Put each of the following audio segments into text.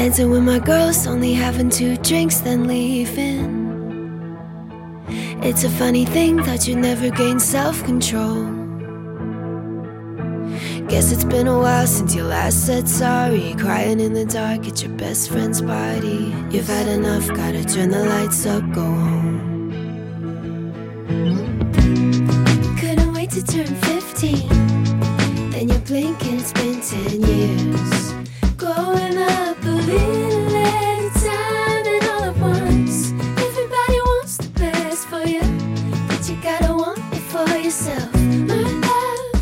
Dancing with my girls, only having 2 drinks, then leaving. It's a funny thing that you never gain self-control. Guess it's been a while since you last said sorry. Crying in the dark at your best friend's party. You've had enough, gotta turn the lights up, go home. Couldn't wait to turn 15. Then you blink and it's been 10 years. Growing up a little at a time and all at once. Everybody wants the best for you, but you gotta want it for yourself. My love,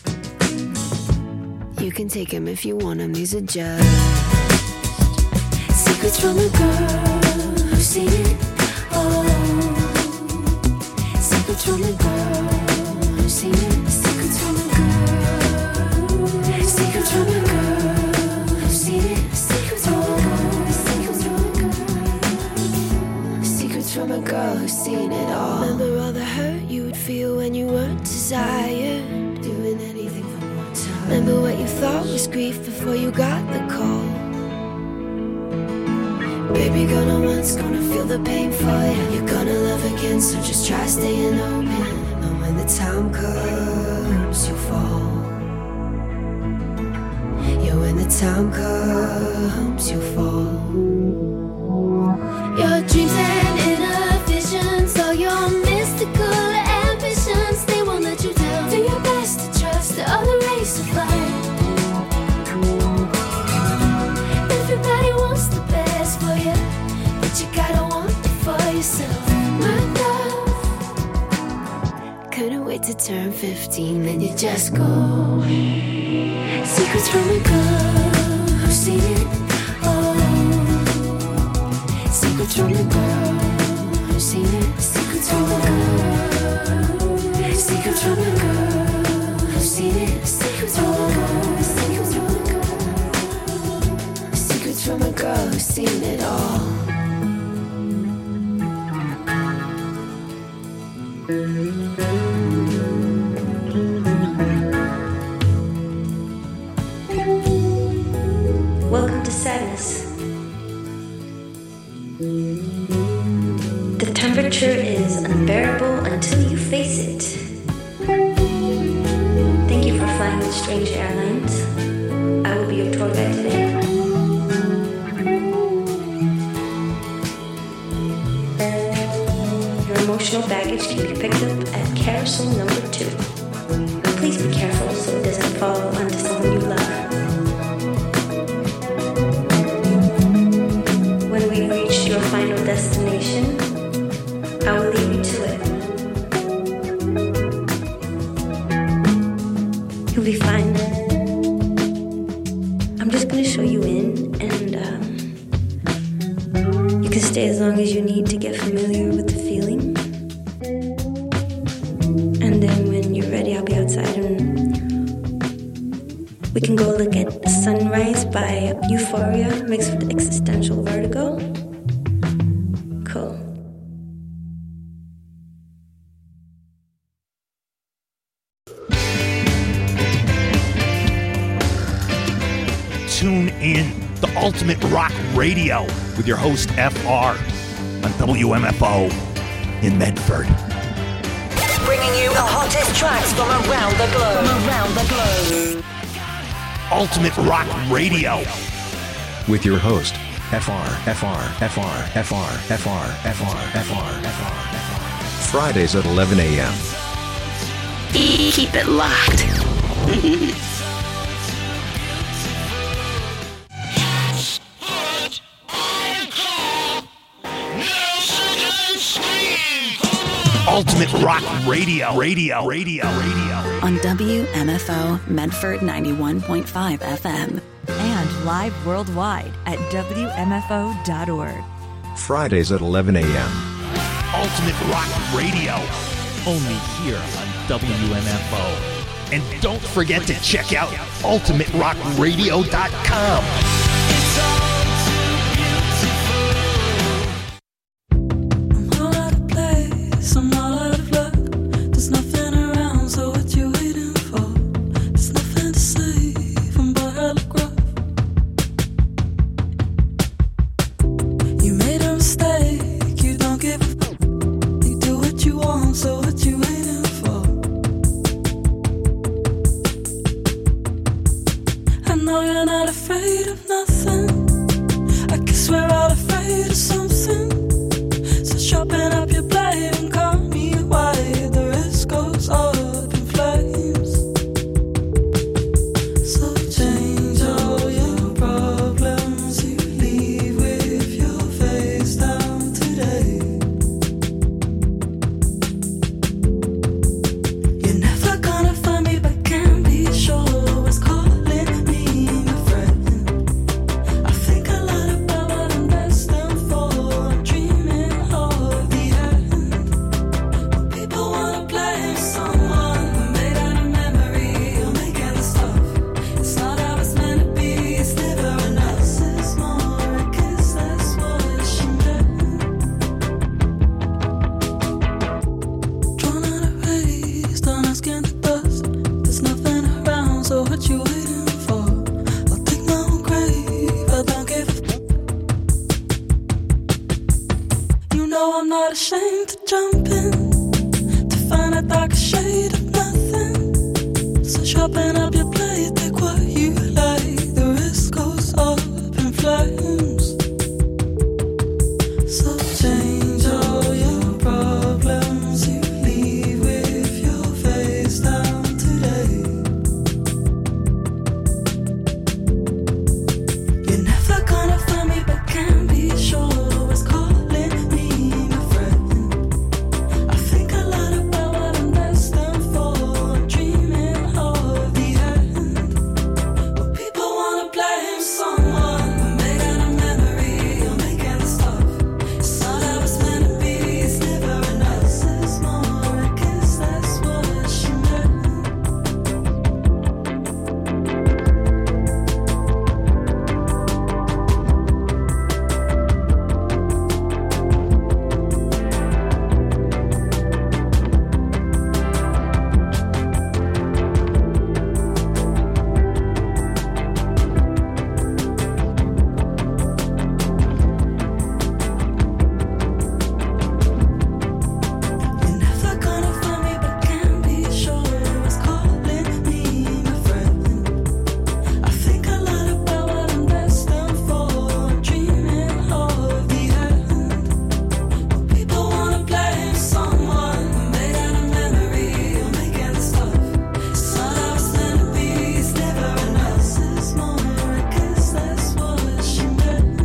you can take them if you want them, these are just secrets from a girl who's seen it all. Secrets from a girl who's seen it. Secrets from a girl. Secrets from a girl who's seen it. Secrets from a girl. Secrets from a girl who's seen it all. Remember all the hurt you would feel when you weren't desired, doing anything for more time. Remember what you thought was grief before you got the call. Baby, gonna once, gonna feel the pain for you. You're gonna love again, so just try staying open. And when the time comes, you fall. Yeah, when the time comes, you fall. Your dreams and inner visions, all your mystical ambitions, they won't let you down. Do your best to trust the other race of life. Everybody wants the best for you, but you gotta want it for yourself. My love, couldn't wait to turn 15, then you just go. Secrets from a girl who's seen it all. Secrets from a girl who's seen it. Secrets from a girl. Secrets from a girl who's seen it. Secrets from a girl. Secrets from a girl who's seen it all. Welcome to sadness. The temperature is unbearable until you face it. Thank you for flying with Strange Airlines. I will be your tour guide today. Your emotional baggage can be picked up at carousel number 2. Please be careful so it doesn't fall onto someone you love. When we reach your final destination, I will leave you to it. You'll be fine. I'm just gonna show you in, and you can stay as long as you need to get familiar with the feeling. And then when you're ready, I'll be outside and we can go look at Sunrise by Euphoria mixed with existential vertigo. Cool. Tune in to Ultimate Rock Radio with your host FR on WMFO in Medford. Bringing you the hottest tracks from around the globe. Ultimate Rock Radio with your host FR. Fridays at 11 a.m. Keep it locked. Ultimate Rock Radio. On WMFO Medford 91.5 FM. And live worldwide at WMFO.org. Fridays at 11 a.m. Ultimate Rock Radio. Only here on WMFO. And don't forget to check out UltimateRockRadio.com. sharpen up your blade and call me why the risk goes up in flames. So change all your problems, you leave with your face down today. You're never gonna find me, but can't be sure what's calling me my friend. I think a lot about what I'm destined for. I'm dreaming of the end. People wanna blame someone made out of memory or making the stuff. It's not how it's meant to be. It's never enough. Less is more. I guess that's what she meant. Drawn out of rays, don't ask in the dust. There's nothing around, so what you waiting for? I'll dig my own grave. I don't give a You know I'm not ashamed to jump in, to find a darker shade of nothing. So sharpen up your blade, take what you like. The risk goes up in flames. So change all your problems, you leave with your face down today. You're never gonna find me, but can't be sure what's calling me my friend. I think a lot about what I'm destined for. I'm dreaming of the end. But people wanna blame someone made out of memory or making the stuff. It's not how it's meant to be. It's never enough. Less is more. I guess that's what she meant. You're never gonna find me, but can't be sure what's calling me my friend. I think a lot about what I'm destined for. I'm dreaming of the end. But people wanna blame someone made out of memory or making the stuff. It's not how it's meant to be. It's never enough. Less is more. I guess that's what she meant.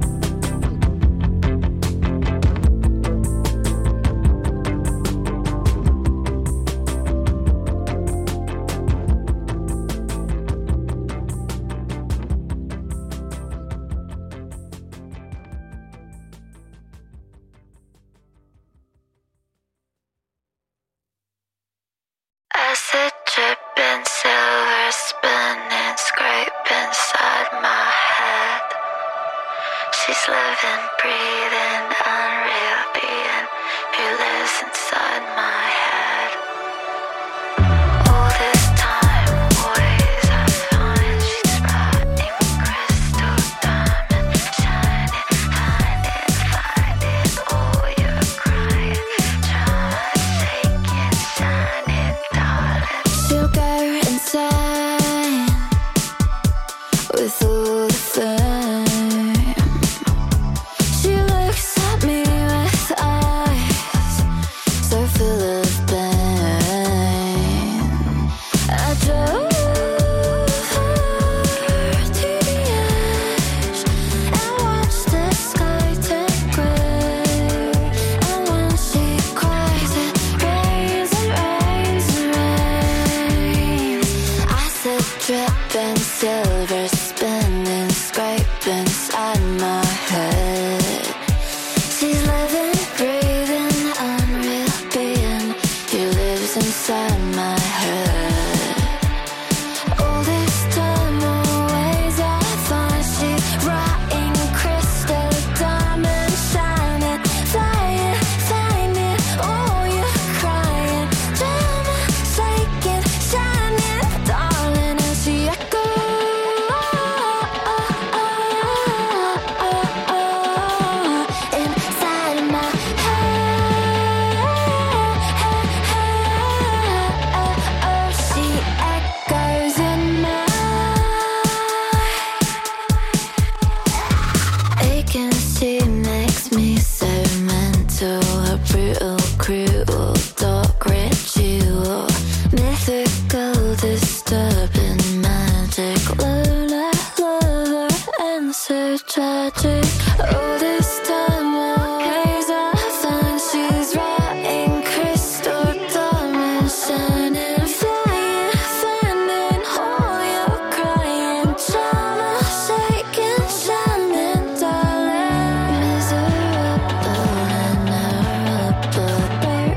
Acid dripping, silver spinning, scrape inside my head. She's living, breathing, unreal being who lives inside my head. All this time, always I find she's writing crystal diamond, shining, finding all your crying, trauma shaking, shining, darling. She'll go insane with all the fame. She looks at me with eyes brutal, cruel, dark ritual, mythical, disturbing, magic, lunar, lover, and so tragic. All this time always I find she's writing crystal diamonds shining, flying, finding all your crying, trauma, shaking, shining, darling. Miserable and horrible,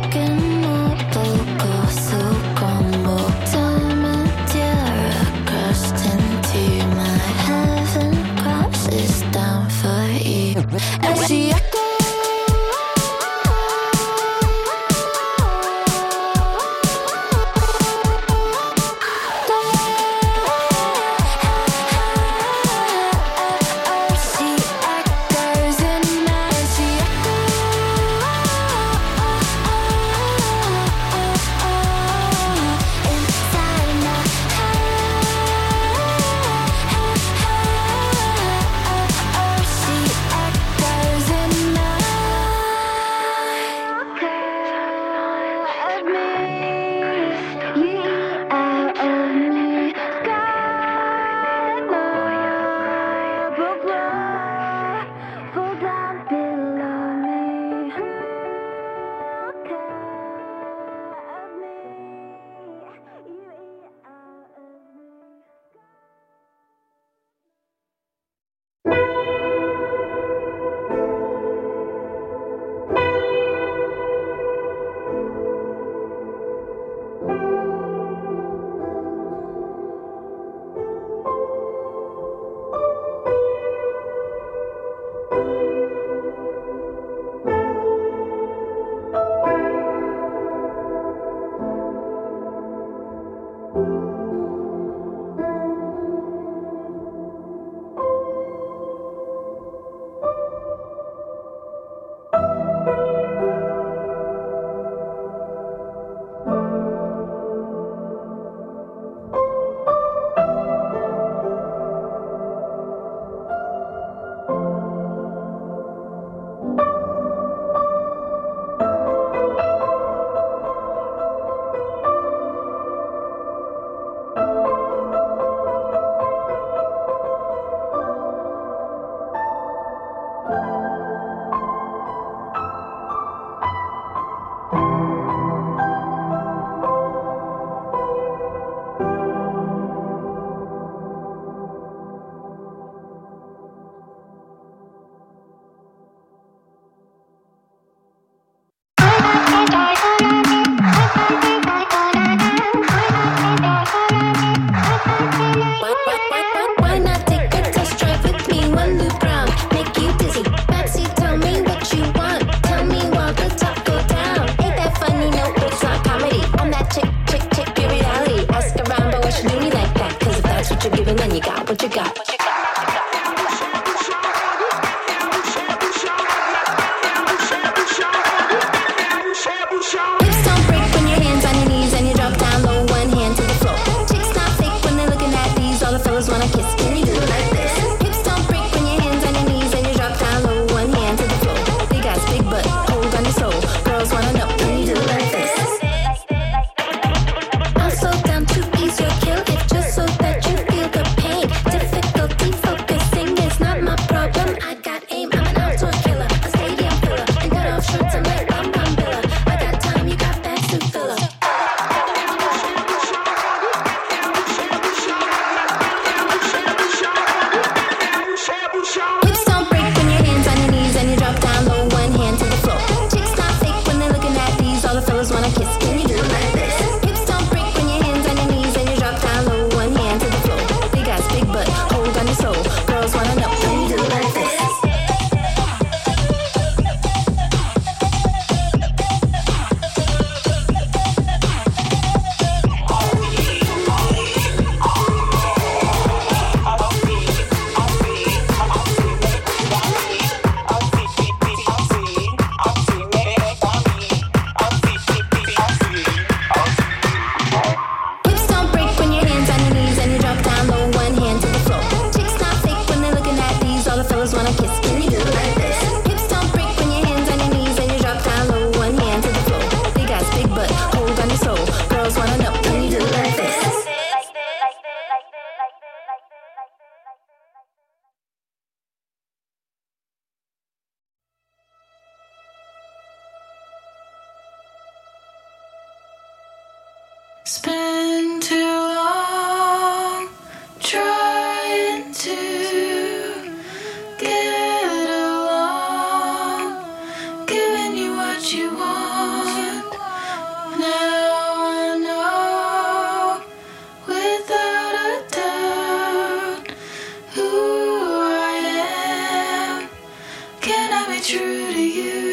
It's been too long trying to get along, giving you what you want. Now I know without a doubt who I am. Can I be true to you?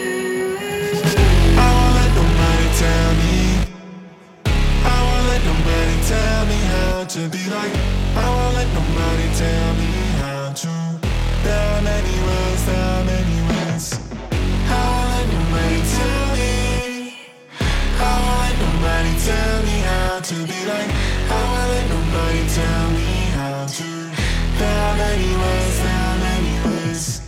I won't let nobody tell me. I won't let nobody tell me how to be like. I won't let nobody tell me how to. There are many ways, there are many ways. I won't let nobody tell me. I won't let nobody tell me how to be like. I won't let nobody tell me how to. There are many ways, there are many ways.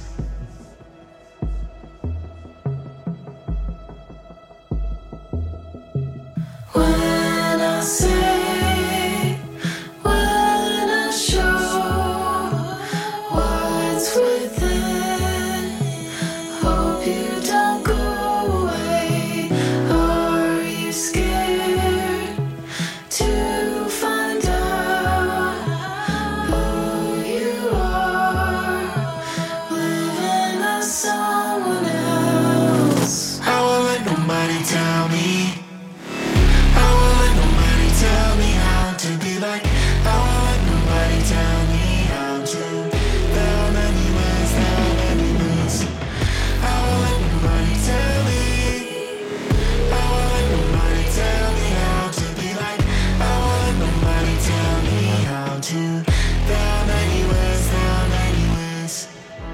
When I say, when I show what's within, hope you don't go away. Are you scared to find out who you are, living as someone else? I won't let nobody tell me. I won't let nobody tell me how to be like. I won't let nobody tell me how to. There are many ways, there are many ways. I won't let nobody tell me. I won't let nobody tell me how to be like. I won't let nobody tell me how to. There are many ways, there are many ways.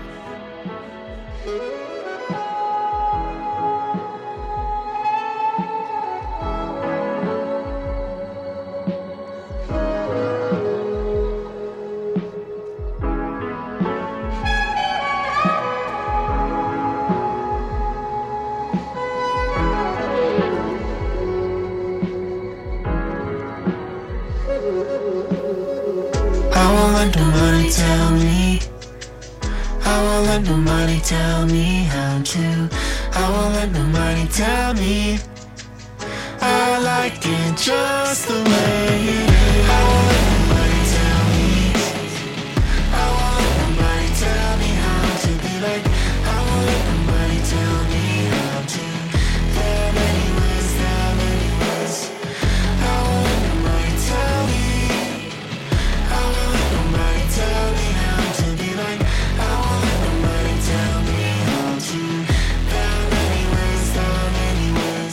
I won't let nobody tell me. I won't let nobody tell me how to. I won't let nobody tell me. I like it just the way it is. I won't let nobody tell me. I won't let nobody tell me how to be like. I won't let nobody tell me how to. There are many ways, there are many ways. I won't let nobody tell me. I won't let nobody tell me how to be like. I won't let nobody tell me how to. There are many ways, there are many ways.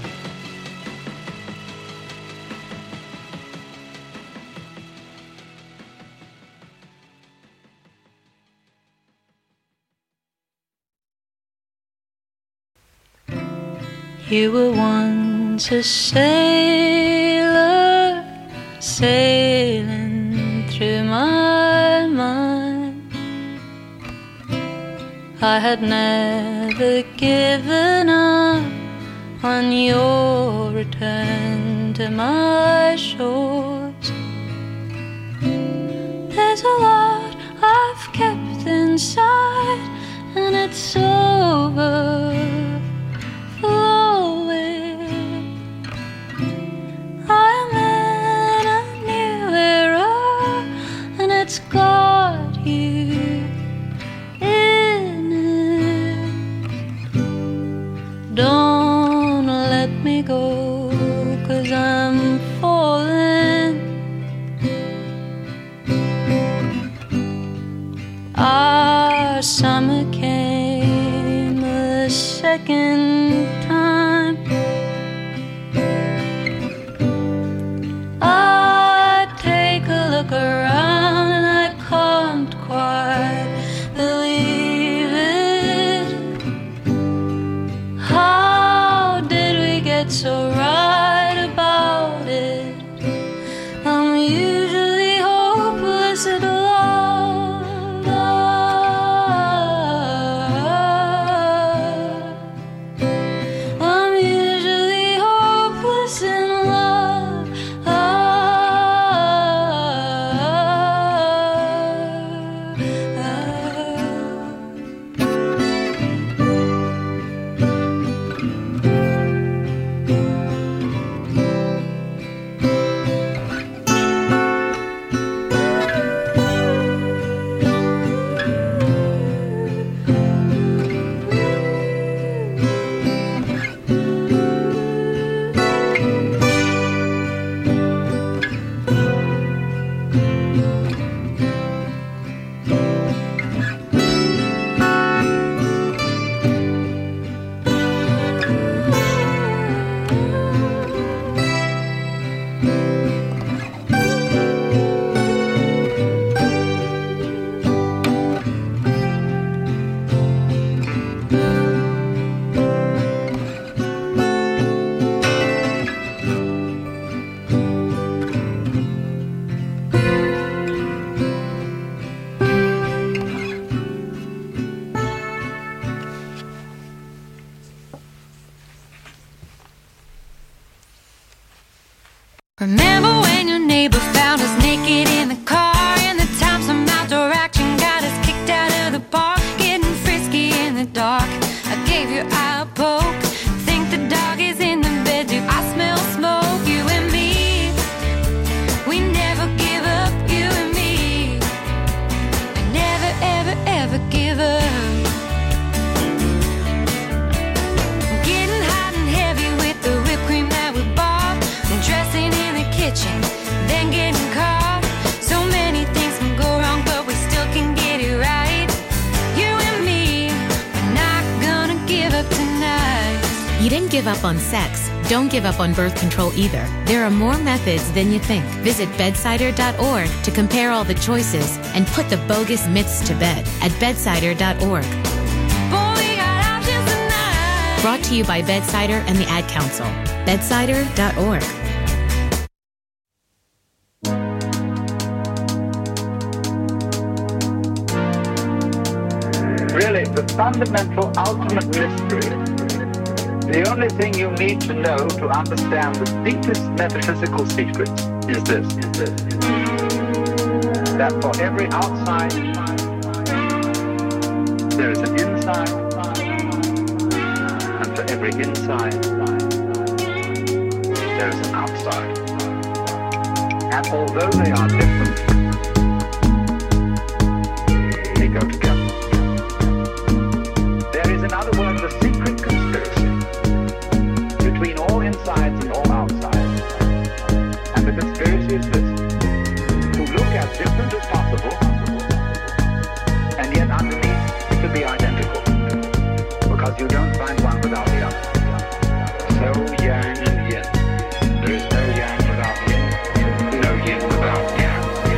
You were once a sailor, sailing through my mind. I had never given up on your return to my shores. There's a lot I've kept inside, and it's overflowing. I'm in a new era, and it's got you in it. Don't let me go, 'cause I'm falling. Our summer came a second time. I take a look around and I can't quite believe it. How did we get so right about it? I'm usually hopeless at love. I'm usually hopeless in love. Remember when your neighbor found us naked in the car, and the time some outdoor action got us kicked out of the park, getting frisky in the dark. I gave your eye a poke. Think the dog is in the bed too. I smell smoke. You and me, we never give up. You and me, we never ever ever give up. Getting hot and heavy with the whipped cream that we bought, and dressing in the kitchen, then getting caught. So many things can go wrong, but we still can get it right. You and me, we're not gonna give up tonight. You didn't give up on sex. Don't give up on birth control either. There are more methods than you think. Visit bedsider.org to compare all the choices and put the bogus myths to bed at bedsider.org. Boy, we got options tonight. Brought to you by Bedsider and the Ad Council. Bedsider.org. Really, the fundamental, ultimate mystery, the only thing you need to know to understand the deepest metaphysical secrets is this. That for every outside, there is an inside, and for every inside, there is an outside. And although they are different, they go together. There is, in other words, a secret conspiracy between all insides and all outsides. And the conspiracy is this: to look as different as possible, and yet underneath to be identical. Because you don't find one without the other. So yang and yin. There is no yang without yin. No yin without yang.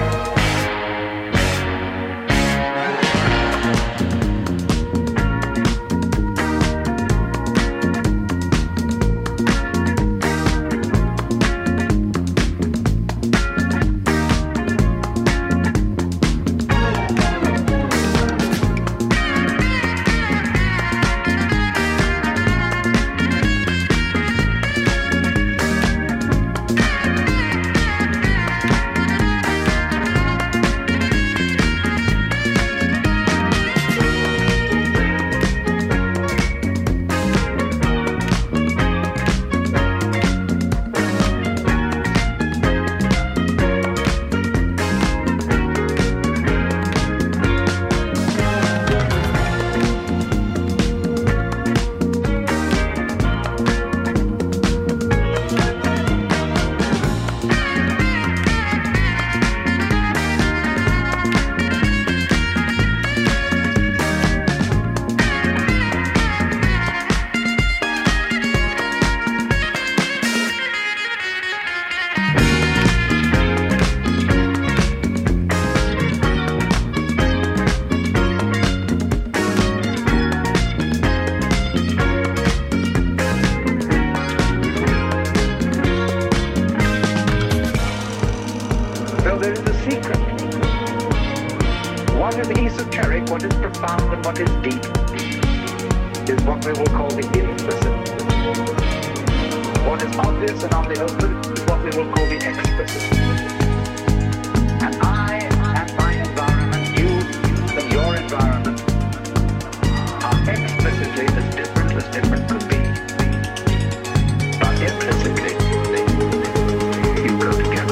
What is profound and what is deep is what we will call the implicit. What is obvious and on the open is what we will call the explicit. And I and my environment, you and your environment are explicitly as different could be. But implicitly, you go together.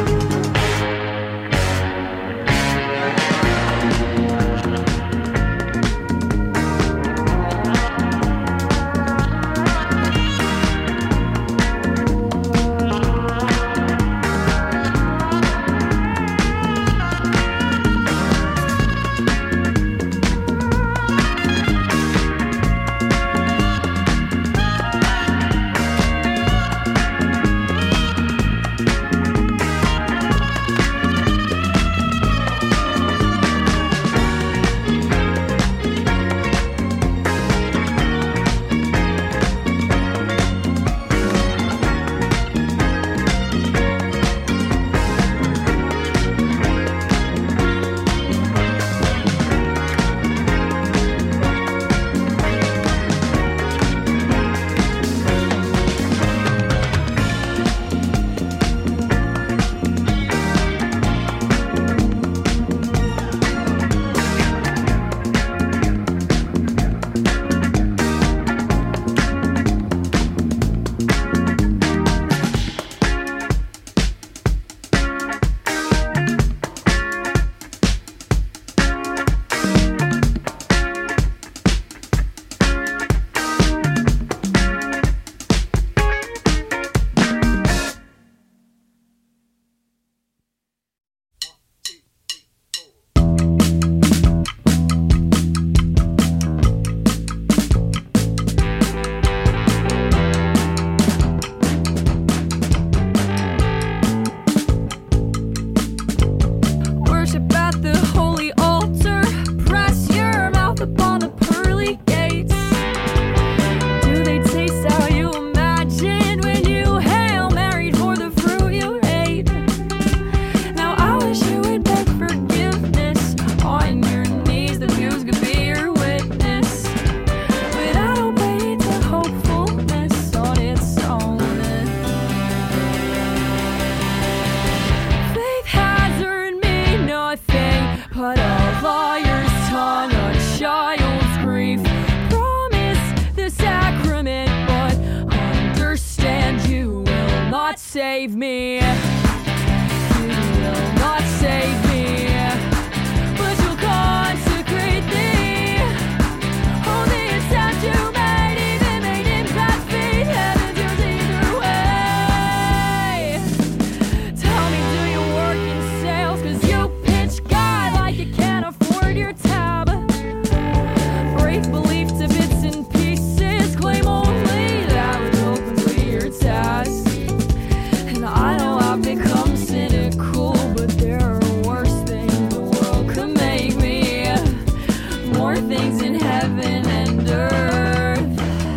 save me. You will not save me, but you'll consecrate thee. Only attempt you made, even made in bad faith. Heaven's yours either way. Tell me, do you work in sales? 'Cause you pitch God like you can't afford your tab. Break belief to bits and pieces. Claim only that will complete your task. And I know I've become cynical, but there are worse things the world could make me. More things in heaven and earth.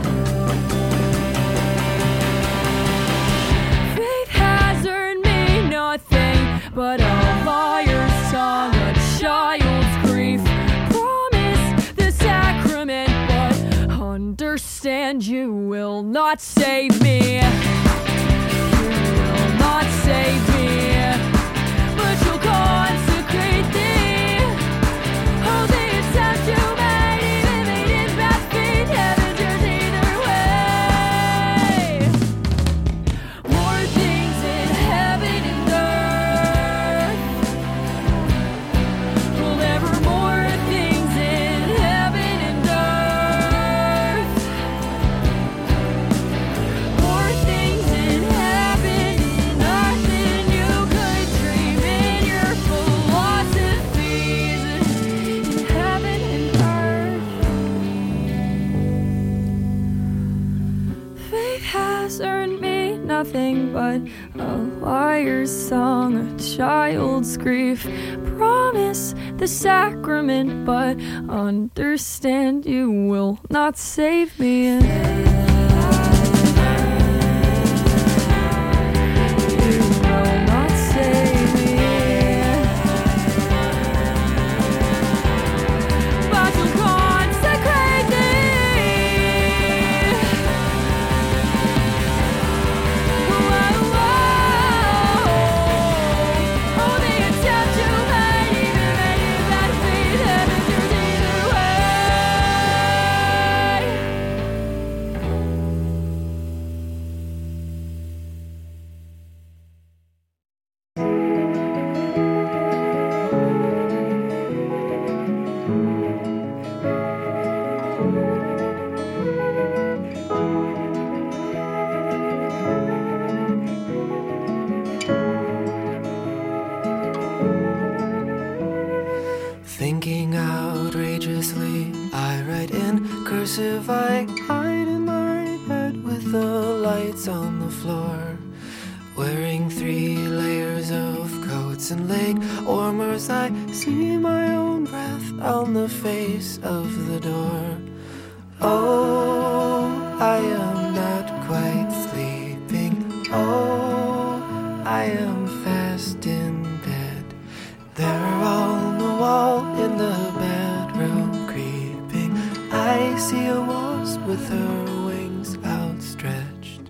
Faith has earned me nothing but a liar's song, a child's grief. Promise the sacrament, but understand you will not save me. You will not save me, but you'll consecrate thee. Oh, the attempt you made, even made in bad faith. Heaven's yours either way. More things in heaven and earth. Well, there were more things in heaven and earth. More things in heaven and earth than you could dream in your philosophies. In heaven and earth. Faith has earned me nothing but a liar's song, a child's grief. Promise the sacrament, but understand you will not save me. You will not save me, but you'll consecrate thee. Oh, the attempt you made, even made in bad faith. Heaven's yours either way. Thinking outrageously, I write in cursive. I hide in my bed with the lights on the floor, wearing 3 layers of coats and leg warmers. I see my own breath on the face of the door. Oh, I am not quite sleeping. Oh, I am fast in bed. They're on the wall in the bedroom creeping. I see a wasp with her wings outstretched.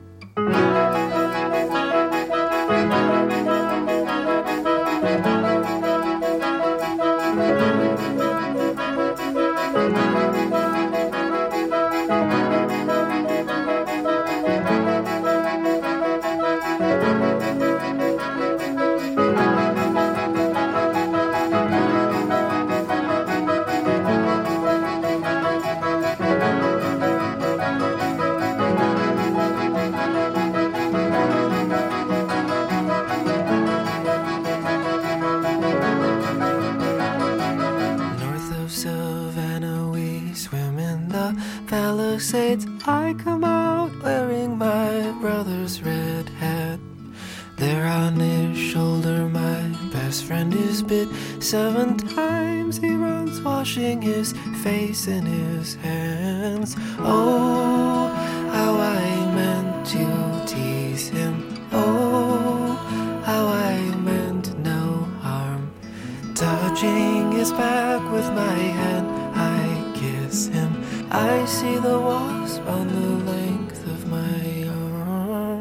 North of Savannah, we swim in the Palisades. I come out wearing my brother's red hat. There on his shoulder, my best friend is bit 7 times. He runs washing his face in his hands. Oh, how I meant to tease him. Oh, how I meant no harm. Touching his back with my hand, I kiss him. I see the wasp on the length of my arm.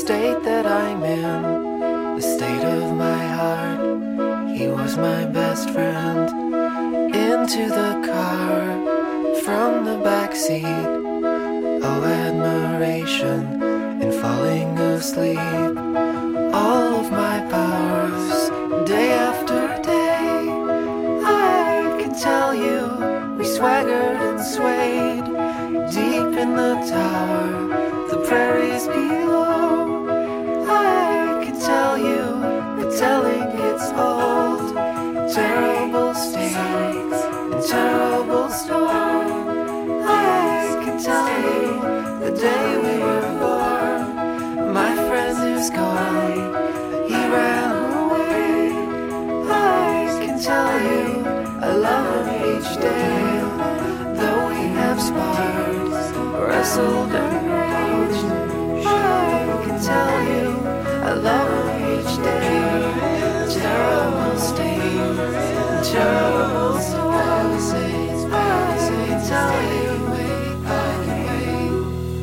state that I'm in, the state of my heart. He was my best friend. Into the car, from the backseat. Oh, admiration in falling asleep. All of my powers, day after day. I can tell you, we swaggered and swayed. Deep in the tower, the prairies below. I can tell you, but telling it's old. Terrible state and terrible storm. I can tell you, the day we were born. My friend is gone, he ran away. I can tell you, I love him each day. Though we have sparred, wrestled and raged, I can tell you, I love him each day. Terrible state, terrible storm. I can tell you, I can wait.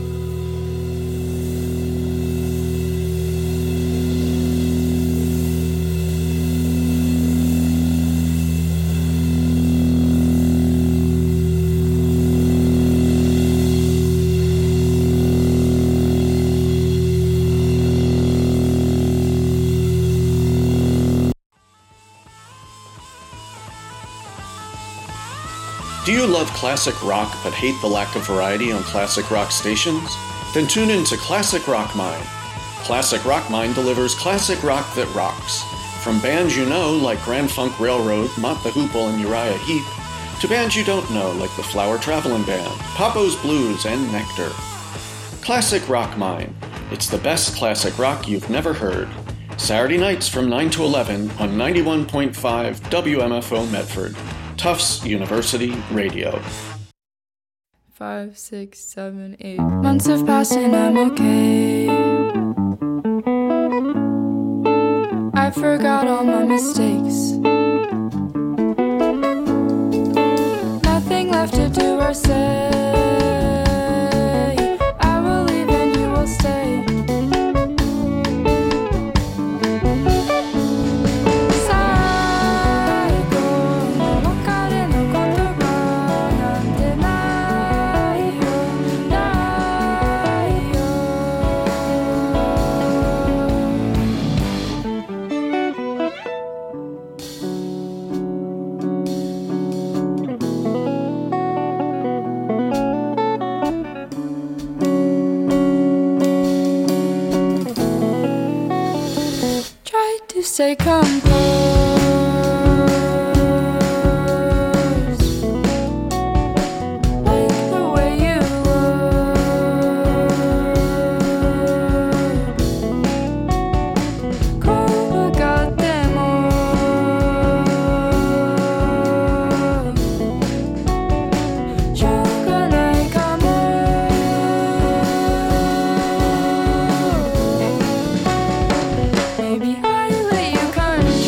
Do you love classic rock but hate the lack of variety on classic rock stations? Then tune in to Classic Rock Mine. Classic Rock Mine delivers classic rock that rocks. From bands you know like Grand Funk Railroad, Mott the Hoople, and Uriah Heep, to bands you don't know like the Flower Travelin' Band, Papo's Blues, and Nectar. Classic Rock Mine. It's the best classic rock you've never heard. Saturday nights from 9 to 11 on 91.5 WMFO Medford. Tufts University Radio. 5, 6, 7, 8 months have passed and I'm okay. I forgot all my mistakes. Nothing left to do or say. I will leave and you will stay. Stay composed, like the way you look. Copacabana, Chocanaicamu. Maybe I let you control.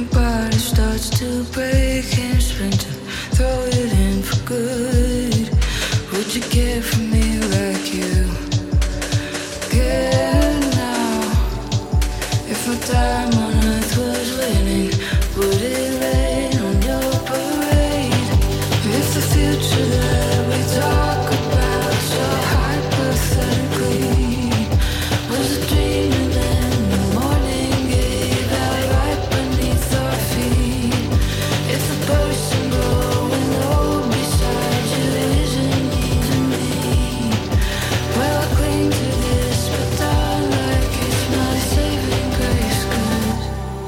body starts to break and sprint to throw it in for good. Would you care for me like you care now? If my time on earth was winning, would it rain on your parade? If the future that we talk about so hypothetically was a dream, and then the morning gave out right beneath our feet. If the person growing old beside you isn't even me, well, I cling to this, but darn like it's my saving grace. 'Cause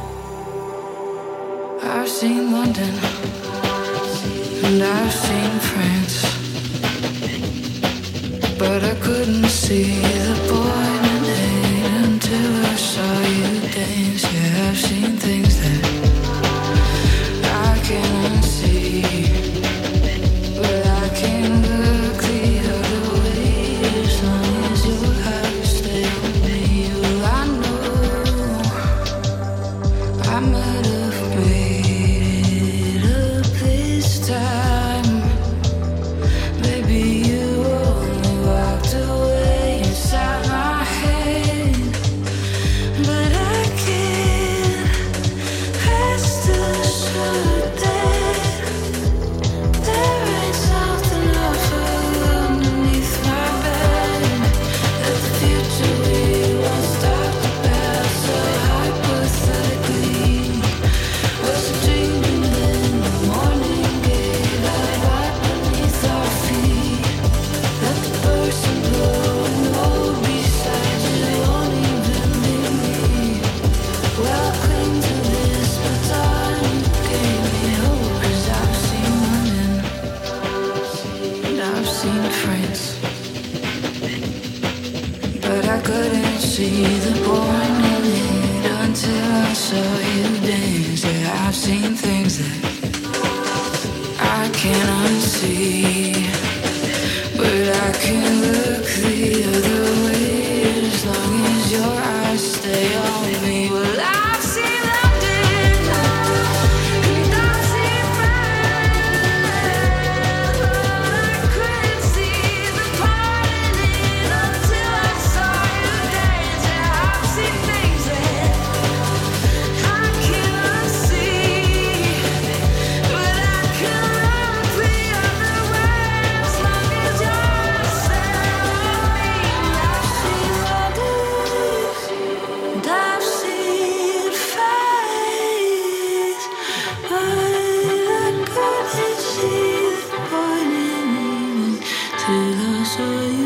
I've seen London and I've seen France, but I couldn't see the point in hate until I saw you dance. Yeah, I've seen things that I can't unsee, but I can look the other way as long as your eyes stay on me. Well, I know I might have made it up this time. Maybe you only walked away inside my head, but I can't rest assured that there ain't something else underneath my bed. That the future we once talked about so hypothetically was a dream, and then the morning gave out right beneath our feet. That the person growing old beside you won't even be me. Well, I cling to this, but time gave me hope. 'Cause I've seen London and I've seen France, but I couldn't see the point in it until I saw you dance. Yeah, I've seen things that I can't unsee, but I can look the other way as long as your eyes stay on me. Well, I've seen London and I've seen France, but I couldn't see the point in it until I saw you dance. Yeah, I've seen things that I can't unsee, but I can look the other way as long as your eyes stay on me. I've seen London and I've seen France, but I couldn't see the point in it till I saw you.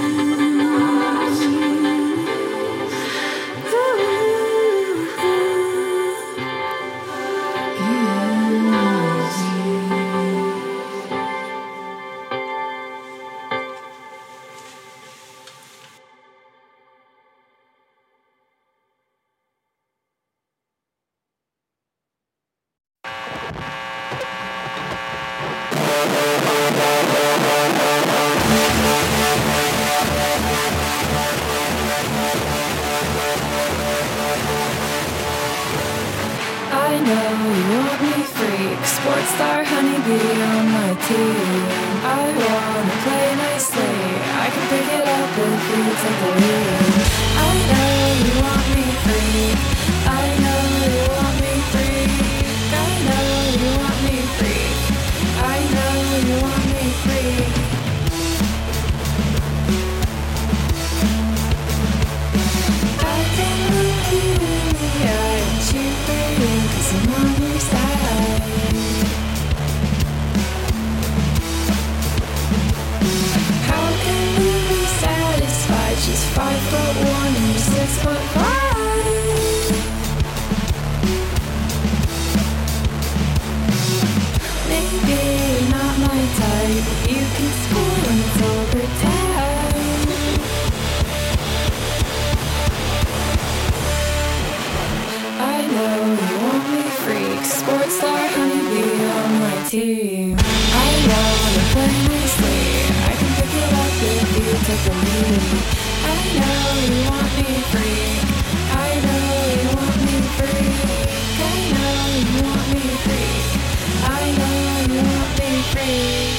I know you want me freak, sports star honeybee on my team. I wanna play nicely, I can pick it up if you take the lead. I know you want me freak, I know you want me freak, I know you want me freak, I know you want me freak. I can look you in the eye and cheer for you 'cause I'm on your side. How can we be satisfied? She's 5'1" and you're 6'5". Maybe you're not my type, but you can score when it's overtime. I know you want me freak, sports star honeybee on my team. I know to play nicely, I can pick it up if you take the lead. I know you want me freak, I know you want me freak, I know you want me free. I know you want me free.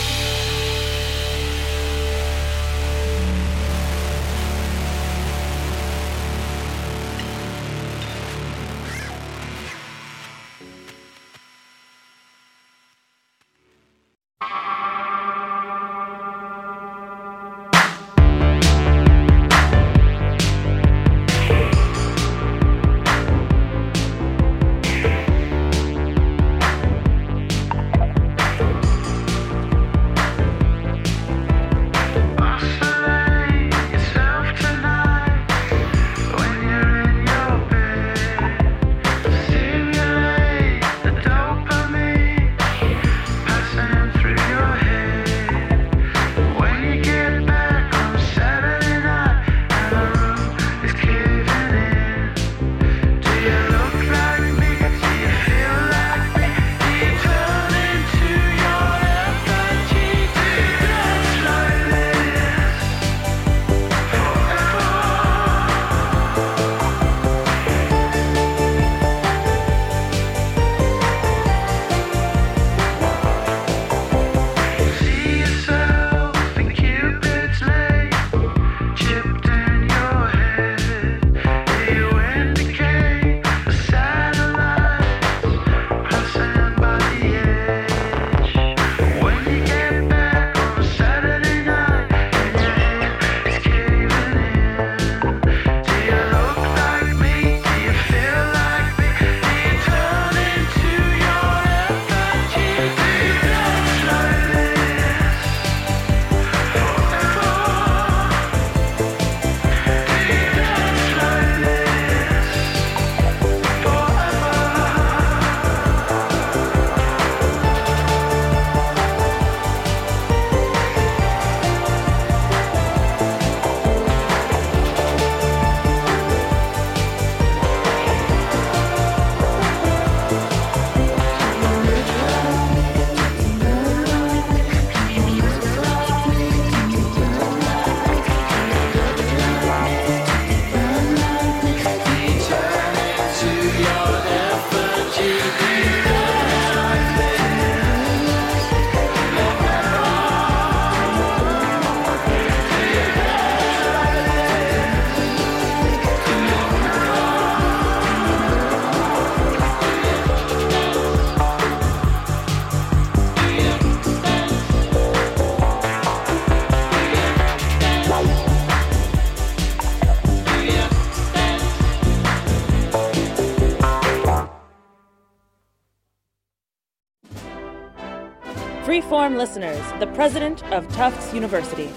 Freeform listeners, the president of Tufts University.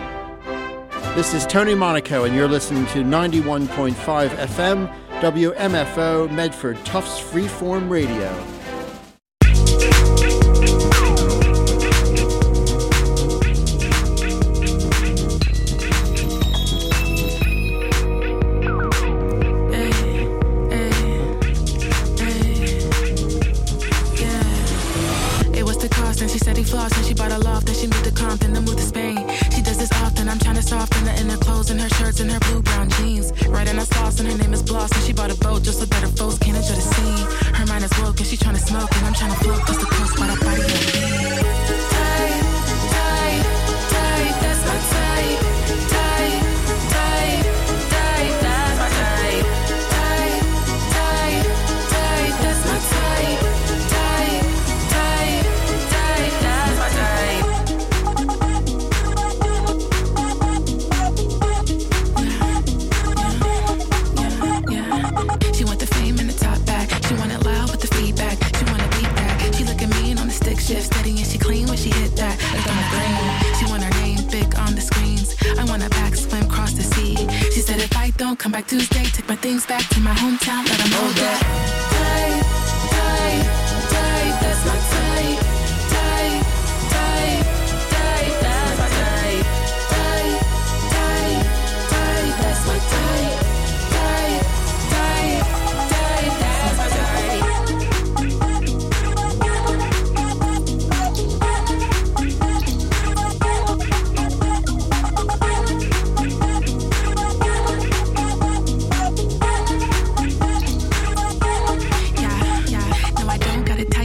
This is Tony Monaco, and you're listening to 91.5 FM, WMFO, Medford, Tufts Freeform Radio. Come back Tuesday, take my things back to my hometown, let them hold that.